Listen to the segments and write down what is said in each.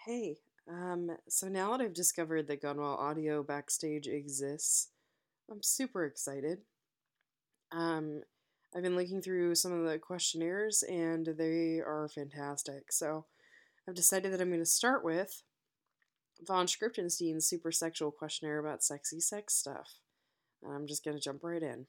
Hey, so now that I've discovered that Gunwell Audio Backstage exists, I'm super excited. Um, I've been looking through some of the questionnaires and they are fantastic. So I've decided that I'm going to start with Von Scriptenstein's super sexual questionnaire about sexy sex stuff. And I'm just going to jump right in.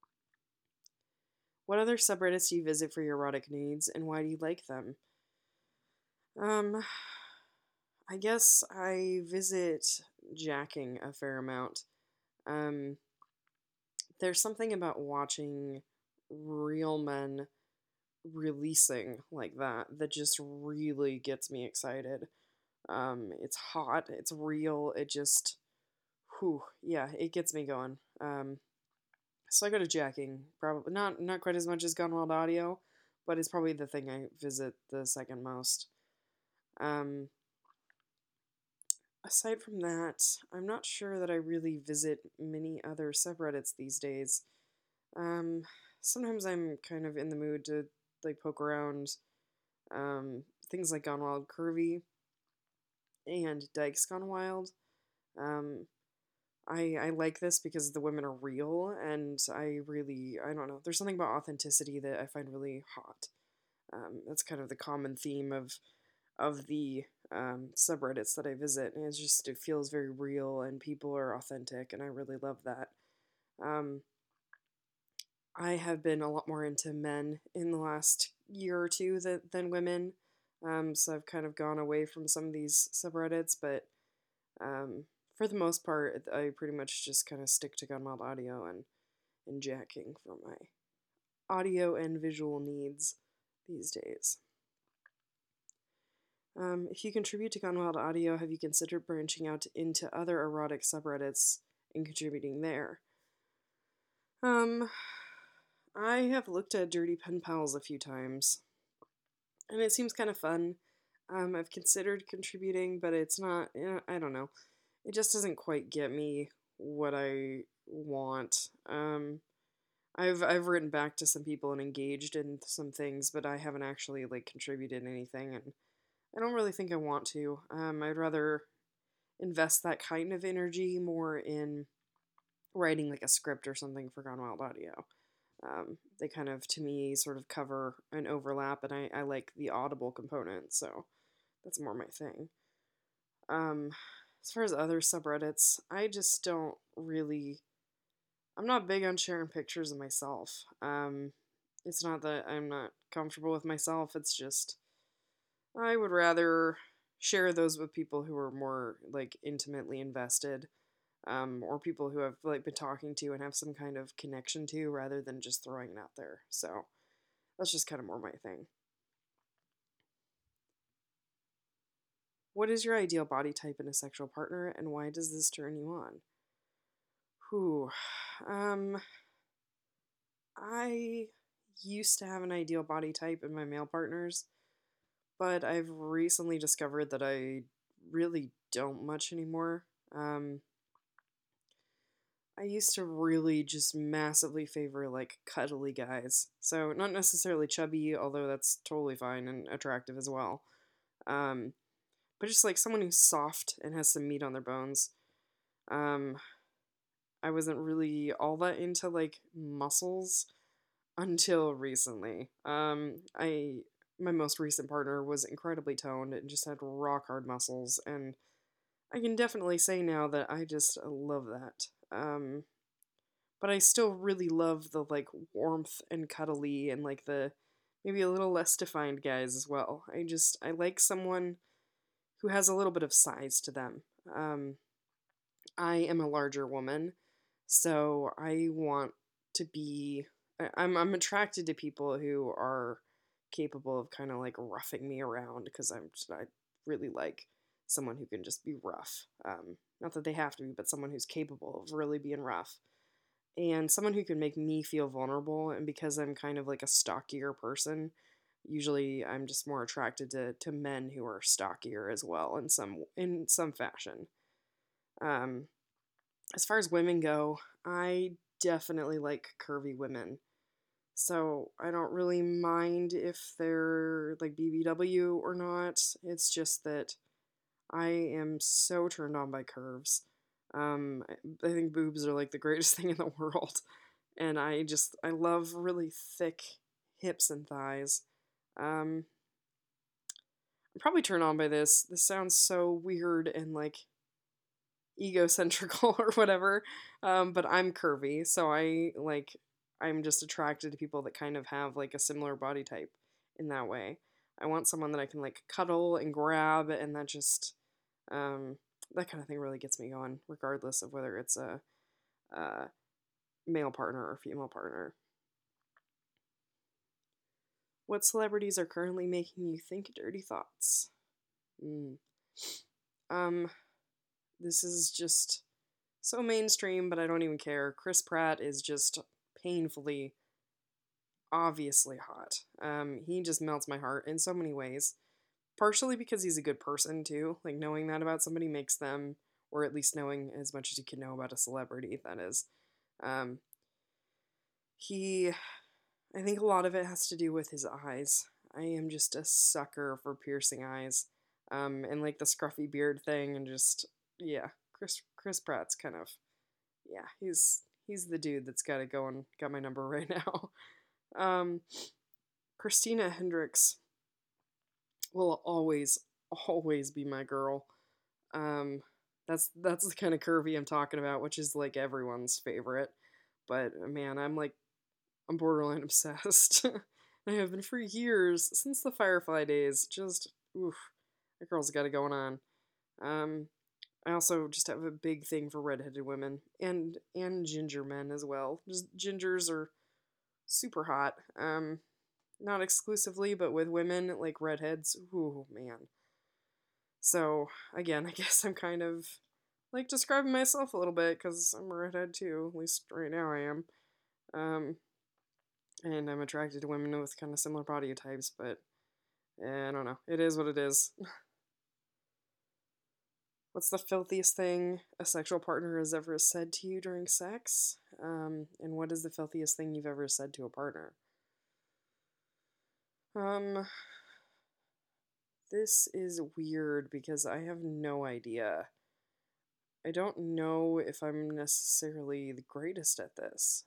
What other subreddits do you visit for your erotic needs and why do you like them? Um, I guess I visit jacking a fair amount. Um, there's something about watching real men releasing like that just really gets me excited. It's hot, it's real, it just, whew, yeah, it gets me going. So I go to jacking, probably not quite as much as Gone Wild Audio, but it's probably the thing I visit the second most. Um, Aside from that, I'm not sure that I really visit many other subreddits these days. Um, Sometimes I'm kind of in the mood to like poke around things like Gone Wild Curvy and Dykes Gone Wild. Um, I like this because the women are real and I don't know, there's something about authenticity that I find really hot. That's kind of the common theme of the subreddits that I visit. And it feels very real and people are authentic and I really love that. Um, I have been a lot more into men in the last year or two than women. So I've kind of gone away from some of these subreddits, but for the most part, I pretty much just kind of stick to Gunwild Audio and jacking for my audio and visual needs these days. If you contribute to Gunwild Audio, have you considered branching out into other erotic subreddits and contributing there? Um, I have looked at Dirty Pen Pals a few times, and it seems kind of fun. I've considered contributing, but it's not. I don't know. It just doesn't quite get me what I want. I've written back to some people and engaged in some things, but I haven't actually like contributed anything, and I don't really think I want to. I'd rather invest that kind of energy more in writing like a script or something for Gone Wild Audio. They kind of, to me, sort of cover an overlap, and I like the audible component, so that's more my thing. Um, as far as other subreddits, I just don't really. I'm not big on sharing pictures of myself. It's not that I'm not comfortable with myself, it's just I would rather share those with people who are more like intimately invested, or people who I've like been talking to and have some kind of connection to rather than just throwing it out there. So that's just kind of more my thing. What is your ideal body type in a sexual partner, and why does this turn you on? Whew. Um, I used to have an ideal body type in my male partners, but I've recently discovered that I really don't much anymore. Um, I used to really just massively favor like cuddly guys. So not necessarily chubby, although that's totally fine and attractive as well. Um, but just like someone who's soft and has some meat on their bones. Um, I wasn't really all that into like muscles until recently. I My most recent partner was incredibly toned and just had rock hard muscles, and I can definitely say now that I just love that. But I still really love the like warmth and cuddly and like the maybe a little less defined guys as well. I like someone who has a little bit of size to them. Um, I am a larger woman, so I want to be. I'm attracted to people who are capable of kind of like roughing me around because I really like someone who can just be rough. Not that they have to be, but someone who's capable of really being rough and someone who can make me feel vulnerable. And because I'm kind of like a stockier person, usually I'm just more attracted to men who are stockier as well in some fashion. Um, as far as women go, I definitely like curvy women. So I don't really mind if they're like BBW or not. It's just that I am so turned on by curves. I think boobs are like the greatest thing in the world. And I love really thick hips and thighs. Um, I'm probably turned on by this. This sounds so weird and like egocentrical or whatever. But I'm curvy, so I'm just attracted to people that kind of have like a similar body type in that way. I want someone that I can like cuddle and grab, and um, that kind of thing really gets me going, regardless of whether it's a male partner or female partner. What celebrities are currently making you think dirty thoughts? Mm. Um, this is just so mainstream, but I don't even care. Chris Pratt is just painfully, obviously hot. He just melts my heart in so many ways. Partially because he's a good person too. Like knowing that about somebody makes them, or at least knowing as much as you can know about a celebrity. That is, um, he. I think a lot of it has to do with his eyes. I am just a sucker for piercing eyes, and like the scruffy beard thing, and just yeah, Chris Pratt's kind of yeah, he's the dude that's got it going, got my number right now. Um, Christina Hendricks will always be my girl. Um, that's the kind of curvy I'm talking about, which is like everyone's favorite. But man, I'm borderline obsessed. I have been for years since the Firefly days. Just oof, that girl's got it going on. Um, I also just have a big thing for redheaded women and ginger men as well. Just gingers are super hot. Not exclusively, but with women like redheads. Ooh man. So again, I guess I'm kind of like describing myself a little bit because I'm a redhead too. At least right now I am. Um, and I'm attracted to women with kind of similar body types, but I don't know. It is what it is. What's the filthiest thing a sexual partner has ever said to you during sex? And what is the filthiest thing you've ever said to a partner? Um, this is weird because I have no idea. I don't know if I'm necessarily the greatest at this.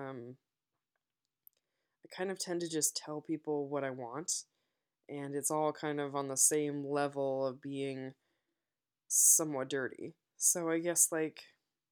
I kind of tend to just tell people what I want, and it's all kind of on the same level of being somewhat dirty. So I guess like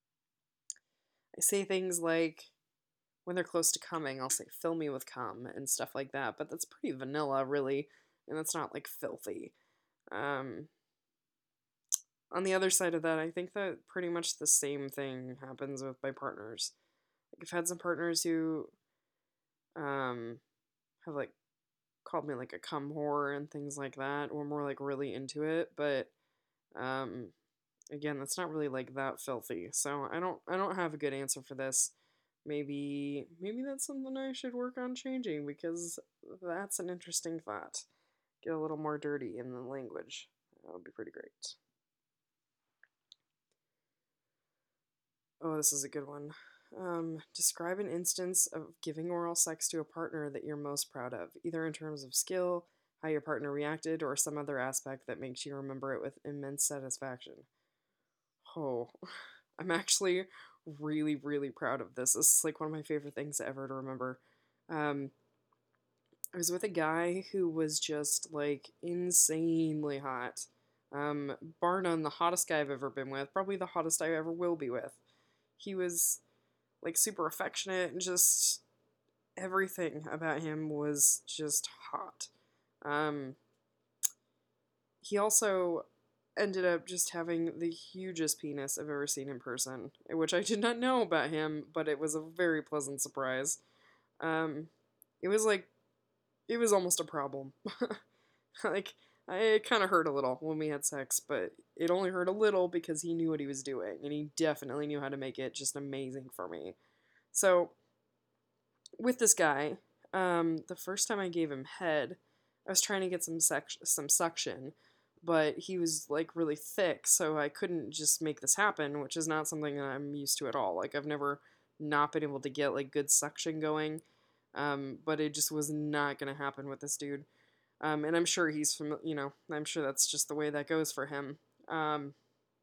I say things like when they're close to coming, I'll say fill me with cum and stuff like that, but that's pretty vanilla really, and that's not like filthy. Um on the other side of that, I think that pretty much the same thing happens with my partners. Like I've had some partners who um have like called me like a cum whore and things like that, or more like really into it, but um again, that's not really like that filthy. So I don't have a good answer for this. Maybe that's something I should work on changing because that's an interesting thought. Get a little more dirty in the language. That would be pretty great. Oh, this is a good one. Describe an instance of giving oral sex to a partner that you're most proud of, either in terms of skill, how your partner reacted, or some other aspect that makes you remember it with immense satisfaction. Oh, I'm actually really proud of this. This is like one of my favorite things ever to remember. Um, I was with a guy who was just like insanely hot. Bar none, the hottest guy I've ever been with. Probably the hottest I ever will be with. He was like super affectionate and just everything about him was just hot. Um, he also ended up just having the hugest penis I've ever seen in person, which I did not know about him, but it was a very pleasant surprise. Um, it was like, it was almost a problem. Like, it kind of hurt a little when we had sex, but it only hurt a little because he knew what he was doing, and he definitely knew how to make it just amazing for me. So, with this guy, the first time I gave him head, I was trying to get some suction, but he was like really thick, so I couldn't just make this happen, which is not something that I'm used to at all. Like I've never not been able to get like good suction going, but it just was not gonna happen with this dude. And I'm sure I'm sure that's just the way that goes for him. Um,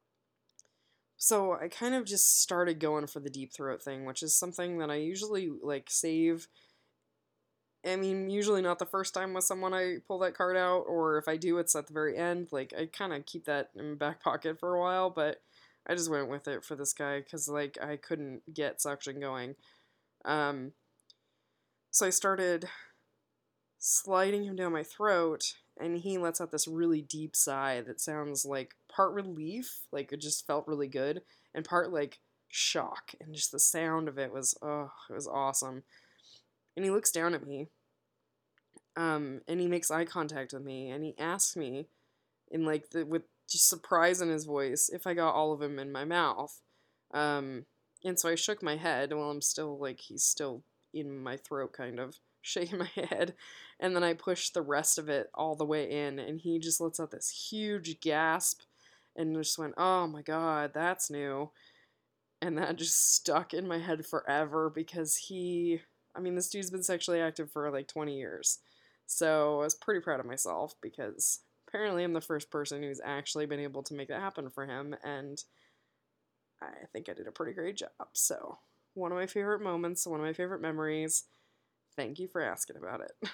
so I kind of just started going for the deep throat thing, which is something that I usually like save. I mean, usually not the first time with someone I pull that card out, or if I do, it's at the very end. Like, I kind of keep that in my back pocket for a while, but I just went with it for this guy because, like, I couldn't get suction going. Um, so I started sliding him down my throat, and he lets out this really deep sigh that sounds like part relief, like it just felt really good, and part like shock, and just the sound of it was, oh, it was awesome. And he looks down at me, and he makes eye contact with me, and he asks me, in like with just surprise in his voice, if I got all of him in my mouth. Um, and so I shook my head while I'm still like he's still in my throat, kind of shaking my head, and then I pushed the rest of it all the way in, and he just lets out this huge gasp, and just went, "Oh my god, that's new," and that just stuck in my head forever because I mean, this dude's been sexually active for like 20 years. So I was pretty proud of myself because apparently I'm the first person who's actually been able to make that happen for him, and I think I did a pretty great job. So, one of my favorite moments, one of my favorite memories. Thank you for asking about it.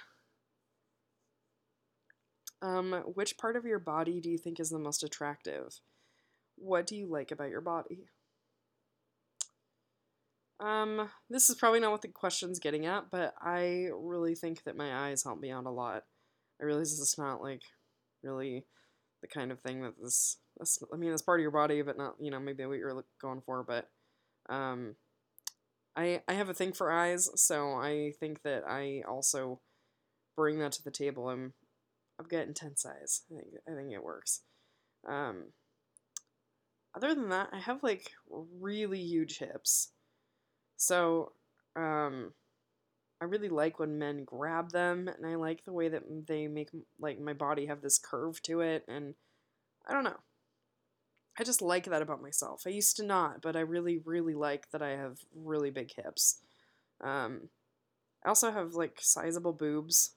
Which part of your body do you think is the most attractive? What do you like about your body? This is probably not what the question's getting at, but I really think that my eyes help me out a lot. I realize this is not like really the kind of thing that I mean, it's part of your body, but not, maybe what you're going for, but, um, I have a thing for eyes, so I think that I also bring that to the table. I've got intense eyes. I think it works. Um, Other than that, I have like really huge hips. So, um, I really like when men grab them, and I like the way that they make like my body have this curve to it, and I don't know. I just like that about myself. I used to not, but I really, really like that I have really big hips. Um, I also have like sizable boobs.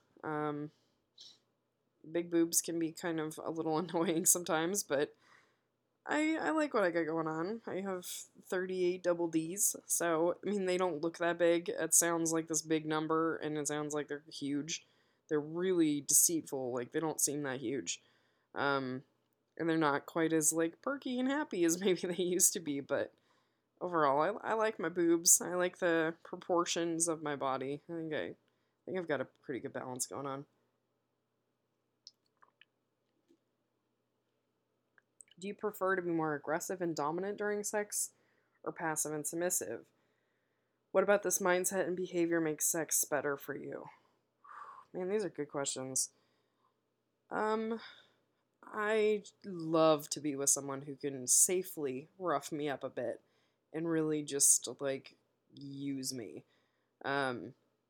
Big boobs can be kind of a little annoying sometimes, but I like what I got going on. I have 38 double D's, so I mean they don't look that big. It sounds like this big number, and it sounds like they're huge. They're really deceitful. Like they don't seem that huge, um, and they're not quite as like perky and happy as maybe they used to be. But overall, I like my boobs. I like the proportions of my body. I think I've got a pretty good balance going on. Do you prefer to be more aggressive and dominant during sex or passive and submissive? What about this mindset and behavior makes sex better for you? Man, these are good questions. Um, I love to be with someone who can safely rough me up a bit and really just like use me. Um,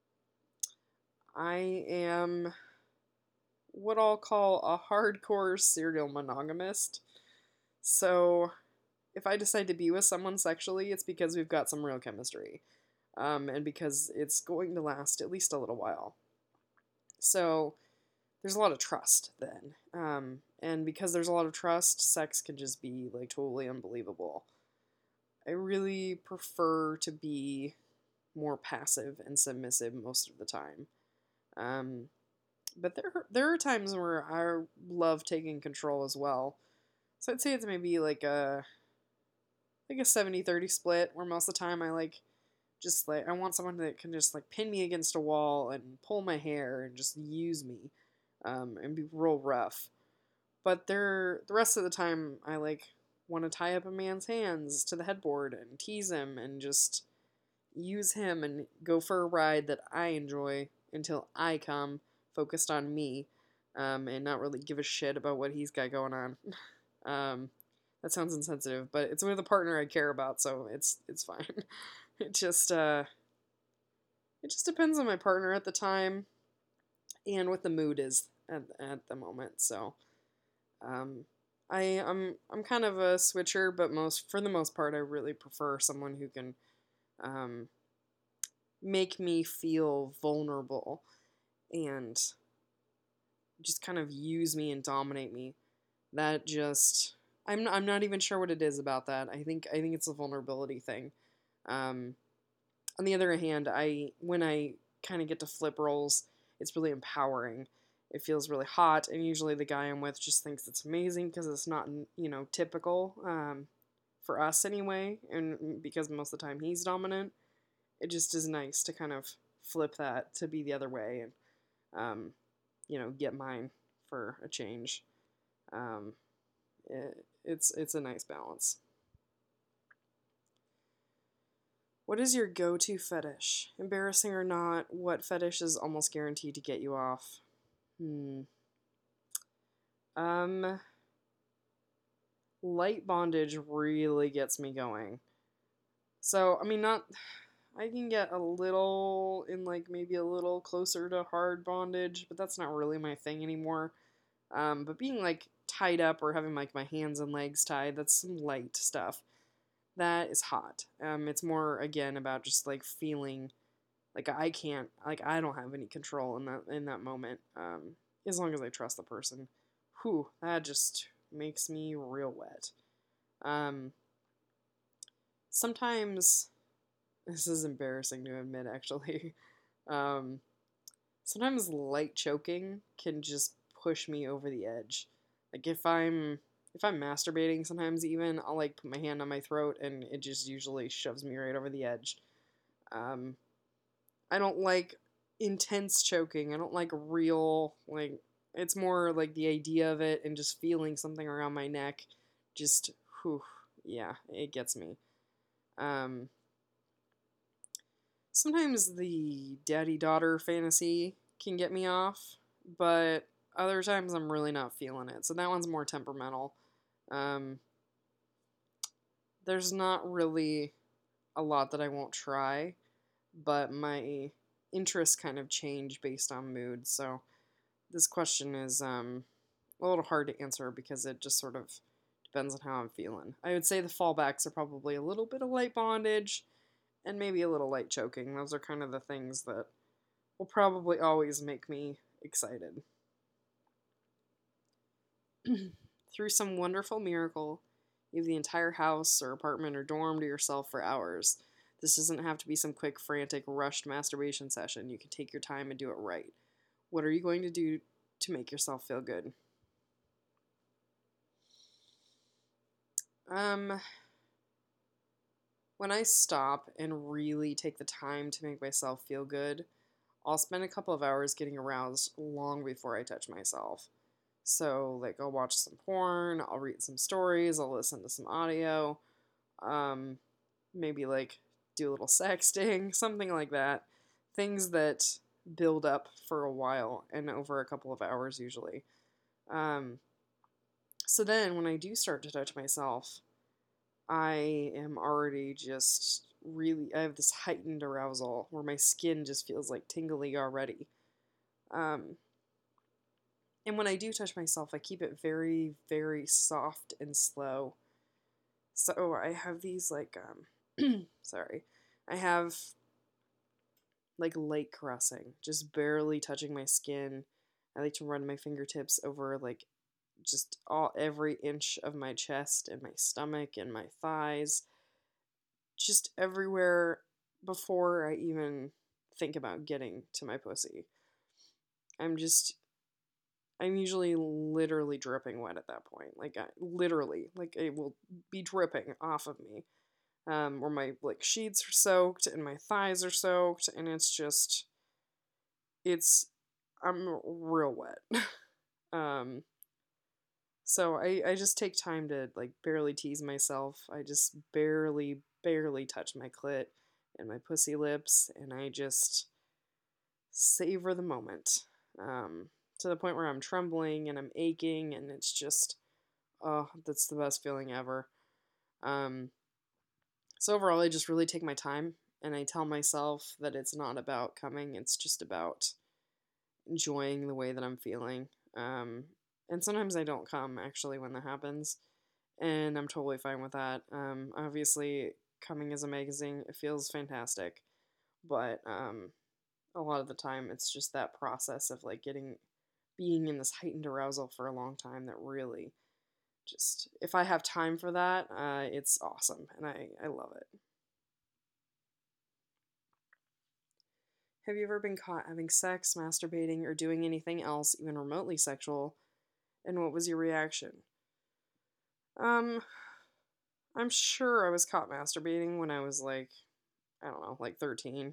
I am what I'll call a hardcore serial monogamist. So if I decide to be with someone sexually, it's because we've got some real chemistry. And because it's going to last at least a little while. So there's a lot of trust then. And because there's a lot of trust, sex can just be like totally unbelievable. I really prefer to be more passive and submissive most of the time. Um, but there are times where I love taking control as well. So I'd say it's maybe like a 70-30 split where most of the time I like just like I want someone that can just like pin me against a wall and pull my hair and just use me, and be real rough. But the rest of the time I like want to tie up a man's hands to the headboard and tease him and just use him and go for a ride that I enjoy until I come focused on me, and not really give a shit about what he's got going on. um, that sounds insensitive, but it's with a partner I care about, so it's fine. It just depends on my partner at the time and what the mood is at the moment. So, um, I'm kind of a switcher, but for the most part, I really prefer someone who can, um, make me feel vulnerable and just kind of use me and dominate me. That just I'm not even sure what it is about that. I think it's a vulnerability thing. Um, on the other hand, I when I kind of get to flip roles, it's really empowering. It feels really hot, and usually the guy I'm with just thinks it's amazing because it's not, typical for us anyway, and because most of the time he's dominant, it just is nice to kind of flip that to be the other way and get mine for a change. Um, it's a nice balance. What is your go-to fetish? Embarrassing or not, what fetish is almost guaranteed to get you off? Hmm. Um, Light bondage really gets me going. So, I mean, not. I can get a little in, like, maybe a little closer to hard bondage, but that's not really my thing anymore. But being, like, tied up or having, like, my hands and legs tied, that's some light stuff. That is hot. It's more, again, about just, like, feeling like I don't have any control in that moment. As long as I trust the person. Whew, that just makes me real wet. Um, Sometimes this is embarrassing to admit, actually. Um, Sometimes light choking can just push me over the edge. Like if I'm masturbating, sometimes even I'll like put my hand on my throat and it just usually shoves me right over the edge. Um, I don't like intense choking. I don't like real like it's more like the idea of it and just feeling something around my neck. Just whew, yeah, it gets me. Um, Sometimes the daddy daughter fantasy can get me off, but other times I'm really not feeling it. So that one's more temperamental. Um, there's not really a lot that I won't try, but my interests kind of change based on mood. So this question is a little hard to answer because it just sort of depends on how I'm feeling. I would say the fallbacks are probably a little bit of light bondage and maybe a little light choking. Those are kind of the things that will probably always make me excited. Through some wonderful miracle, you have the entire house or apartment or dorm to yourself for hours. This doesn't have to be some quick, frantic, rushed masturbation session. You can take your time and do it right. What are you going to do to make yourself feel good? Um, when I stop and really take the time to make myself feel good, I'll spend a couple of hours getting aroused long before I touch myself. So, like, I'll watch some porn, I'll read some stories, I'll listen to some audio, um, maybe like do a little sexting, something like that. Things that build up for a while and over a couple of hours usually. Um, so then when I do start to touch myself, I am already just really, I have this heightened arousal where my skin just feels like tingly already. Um, and when I do touch myself, I keep it very, very soft and slow. So I have these like, sorry, I have like light caressing, just barely touching my skin. I like to run my fingertips over like just every inch of my chest and my stomach and my thighs, just everywhere before I even think about getting to my pussy. I'm just I'm usually literally dripping wet at that point. Like literally, like it will be dripping off of me. Where my like sheets are soaked and my thighs are soaked, and it's I'm real wet. um, so I just take time to like barely tease myself. I just barely touch my clit and my pussy lips, and I just savor the moment. To the point where I'm trembling and I'm aching, and it's just, oh, that's the best feeling ever. Um, so overall, I just really take my time, and I tell myself that it's not about coming, it's just about enjoying the way that I'm feeling. And sometimes I don't come actually when that happens, and I'm totally fine with that. Obviously, coming is amazing, it feels fantastic, but a lot of the time it's just that process of like being in this heightened arousal for a long time that really Just if I have time for that, it's awesome, and I love it. Have you ever been caught having sex, masturbating, or doing anything else, even remotely sexual? And what was your reaction? Um, I'm sure I was caught masturbating when I was like, I don't know, like 13.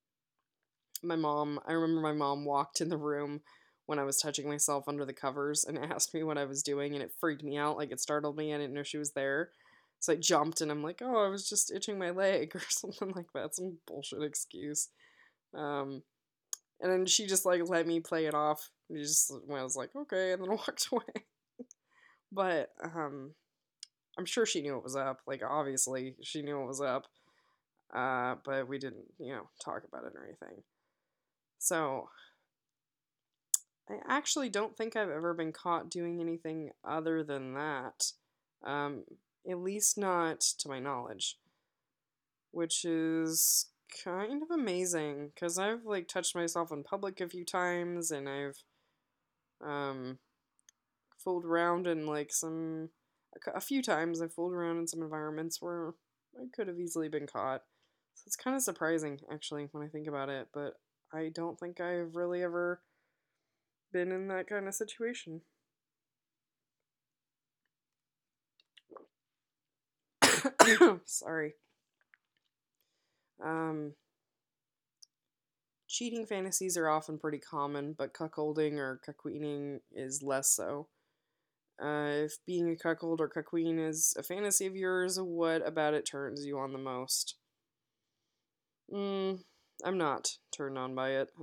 I remember my mom walked in the room when I was touching myself under the covers and asked me what I was doing, and it freaked me out. Like, it startled me. I didn't know she was there. So I jumped, and I'm like, oh, I was just itching my leg or something like that. Some bullshit excuse. Um, and then she just, like, let me play it off. And just, when I was like, okay, and then walked away. But, I'm sure she knew it was up. Like, obviously, she knew it was up. But we didn't, talk about it or anything. So, I actually don't think I've ever been caught doing anything other than that. Um, at least not to my knowledge, which is kind of amazing because I've like touched myself in public a few times and I've um, fooled around in like a few times I've fooled around in some environments where I could have easily been caught. So it's kind of surprising actually when I think about it, but I don't think I've really ever been in that kind of situation. Sorry. Um, Cheating fantasies are often pretty common, but cuckolding or cuckweening is less so. If being a cuckold or cuckween is a fantasy of yours, what about it turns you on the most? Mm, I'm not turned on by it.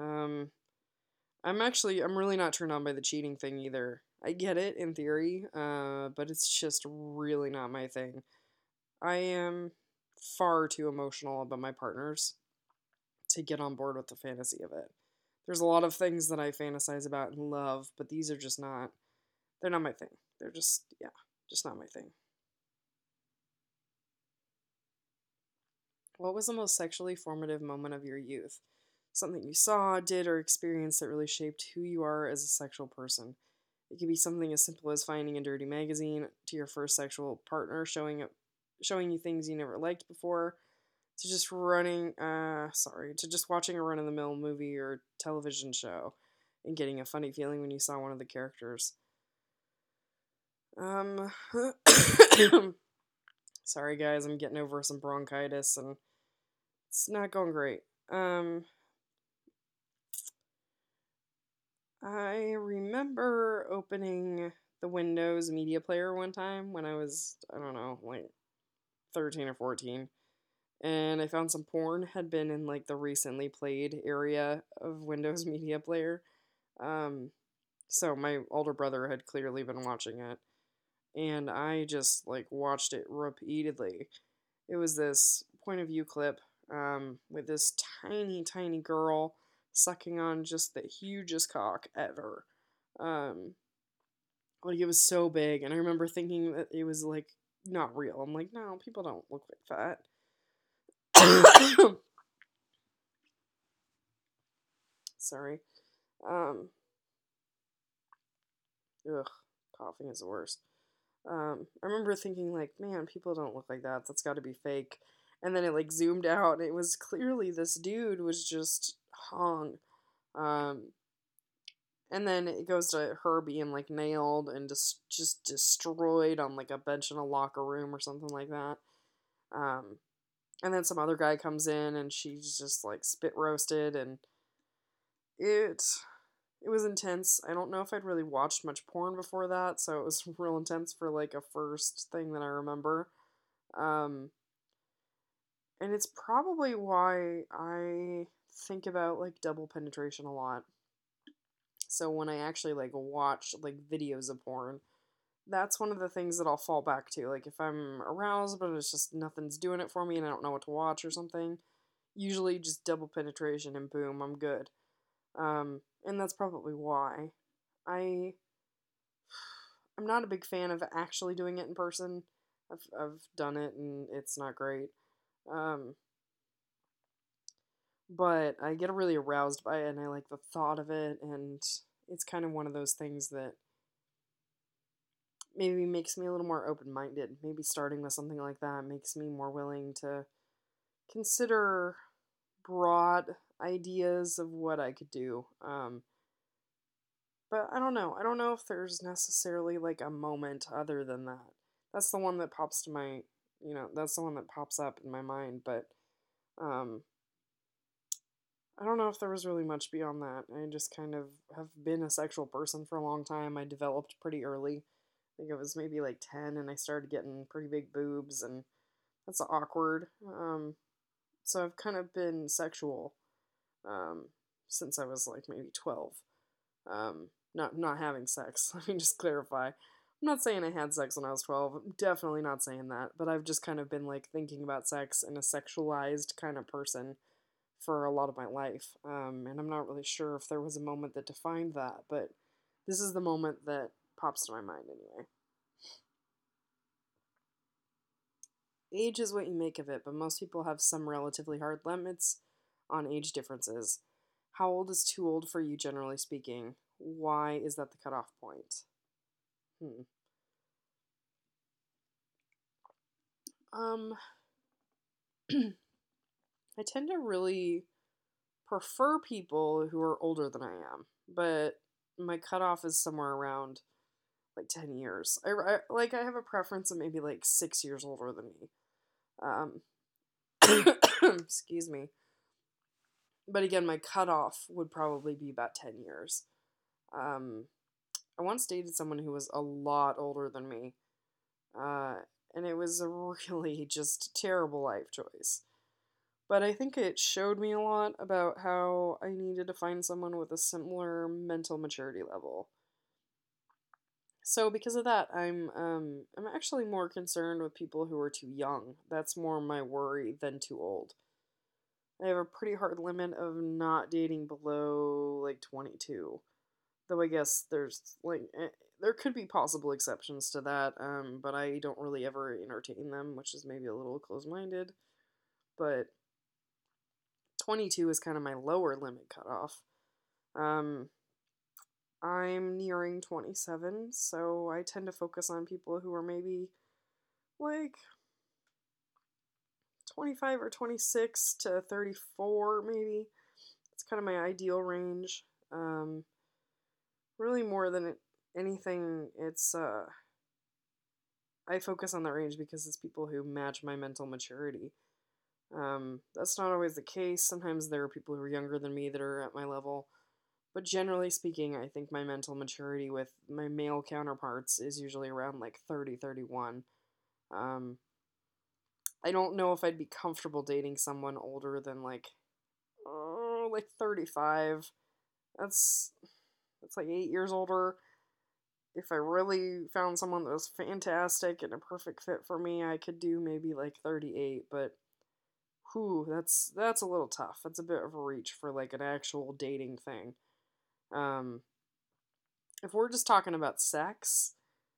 I'm really not turned on by the cheating thing either. I get it in theory, but it's just really not my thing. I am far too emotional about my partners to get on board with the fantasy of it. There's a lot of things that I fantasize about and love, but these are just not, they're not my thing. They're just, yeah, just not my thing. What was the most sexually formative moment of your youth? Something you saw, did, or experienced that really shaped who you are as a sexual person. It could be something as simple as finding a dirty magazine to your first sexual partner showing you things you never liked before, to just watching a run of the mill movie or television show and getting a funny feeling when you saw one of the characters. Um, sorry guys, I'm getting over some bronchitis and it's not going great. I remember opening the Windows Media Player one time when I was, I don't know, like 13 or 14. And I found some porn had been in like the recently played area of Windows Media Player. Um, so my older brother had clearly been watching it, and I just like watched it repeatedly. It was this point of view clip with this tiny, tiny girl sucking on just the hugest cock ever. Um, like it was so big, and I remember thinking that it was like not real. I'm like, no, people don't look like that. Sorry. Um, ugh, coughing is the worst. I remember thinking like, man, people don't look like that. That's got to be fake. And then it like zoomed out, and it was clearly this dude was just hung. Um, and then it goes to her being like nailed and just destroyed on like a bench in a locker room or something like that. Um, and then some other guy comes in, and she's just like spit roasted, and it it was intense. I don't know if I'd really watched much porn before that, so it was real intense for like a first thing that I remember. Um, and it's probably why I think about like double penetration a lot. So when I actually like watch like videos of porn, that's one of the things that I'll fall back to. Like if I'm aroused but it's just nothing's doing it for me and I don't know what to watch or something, usually just double penetration and boom, I'm good. And that's probably why. I I'm not a big fan of actually doing it in person. I've done it and it's not great. Um, but I get really aroused by it and I like the thought of it, and it's kind of one of those things that maybe makes me a little more open minded. Maybe starting with something like that makes me more willing to consider broad ideas of what I could do. But I don't know. I don't know if there's necessarily like a moment other than that. That's the one that pops to my, that's the one that pops up in my mind. But um, I don't know if there was really much beyond that. I just kind of have been a sexual person for a long time. I developed pretty early. I think it was maybe like 10, and I started getting pretty big boobs, and that's awkward. So I've kind of been sexual um, since I was like maybe 12. Not having sex. Let me just clarify. I'm not saying I had sex when I was 12. I'm definitely not saying that. But I've just kind of been like thinking about sex in a sexualized kind of person for a lot of my life. And I'm not really sure if there was a moment that defined that, but this is the moment that pops to my mind anyway. Age is what you make of it, but most people have some relatively hard limits on age differences. How old is too old for you, generally speaking? Why is that the cutoff point? Hmm. Um, I tend to really prefer people who are older than I am, but my cutoff is somewhere around like 10 years. I have a preference of maybe like 6 years older than me. Um, excuse me. But again, my cutoff would probably be about 10 years. Um, I once dated someone who was a lot older than me, uh, and it was a really just terrible life choice. But I think it showed me a lot about how I needed to find someone with a similar mental maturity level. So because of that, I'm actually more concerned with people who are too young. That's more my worry than too old. I have a pretty hard limit of not dating below like 22. Though I guess there could be possible exceptions to that, but I don't really ever entertain them, which is maybe a little close-minded. But 22 is kind of my lower limit cutoff. Um, I'm nearing 27, so I tend to focus on people who are maybe like 25 or 26 to 34, maybe. It's kind of my ideal range. Um, really, more than anything, I focus on that range because it's people who match my mental maturity. That's not always the case. Sometimes there are people who are younger than me that are at my level. But generally speaking, I think my mental maturity with my male counterparts is usually around like 30, 31. Um, I don't know if I'd be comfortable dating someone older than like 35. That's that's like 8 years older. If I really found someone that was fantastic and a perfect fit for me, I could do maybe like 38, but whew, that's a little tough. That's a bit of a reach for like an actual dating thing. Um, if we're just talking about sex,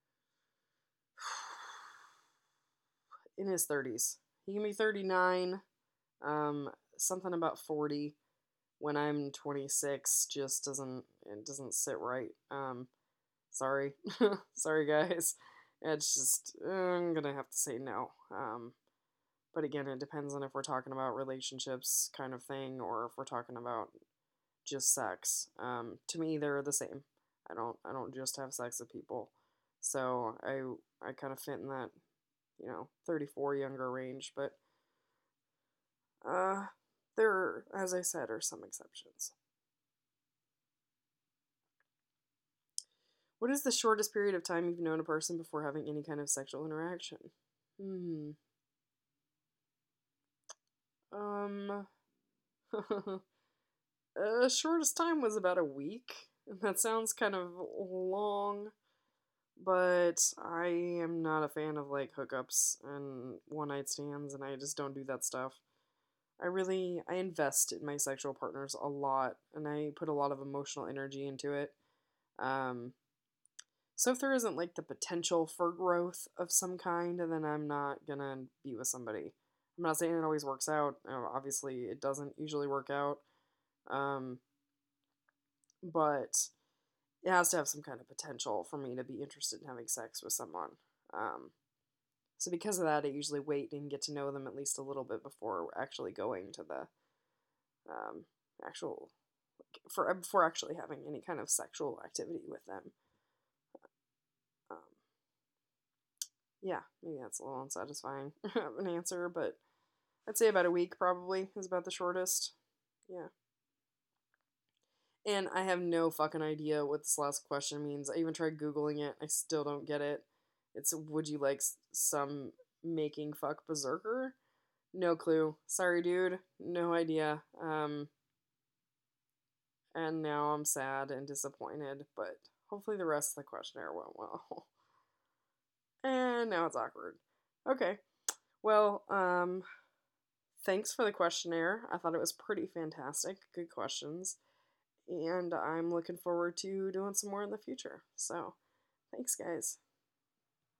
in his 30s. He can be 39, um, something about 40 when I'm 26 just doesn't sit right. Sorry. Sorry guys. It's just I'm going to have to say no. But again, it depends on if we're talking about relationships kind of thing or if we're talking about just sex. To me they're the same. I don't just have sex with people. So I kind of fit in that 34 younger range, but uh, there, as I said, are some exceptions. What is the shortest period of time you've known a person before having any kind of sexual interaction? Hmm. Um. Shortest time was about a week. That sounds kind of long, but I am not a fan of like hookups and one night stands, and I just don't do that stuff. I invest in my sexual partners a lot, and I put a lot of emotional energy into it. Um, so if there isn't like the potential for growth of some kind, then I'm not gonna be with somebody. I'm not saying it always works out. Obviously, it doesn't usually work out. Um, but it has to have some kind of potential for me to be interested in having sex with someone. Um, so because of that, I usually wait and get to know them at least a little bit before actually going to the um, actual for before actually having any kind of sexual activity with them. Um, yeah, maybe that's a little unsatisfying of an answer, but I'd say about a week probably is about the shortest. Yeah. And I have no fucking idea what this last question means. I even tried Googling it. I still don't get it. It's would you like some making fuck berserker? No clue. Sorry, dude. No idea. And now I'm sad and disappointed, but hopefully the rest of the questionnaire went well. And now it's awkward. Okay. Well, thanks for the questionnaire. I thought it was pretty fantastic. Good questions. And I'm looking forward to doing some more in the future. So, thanks, guys.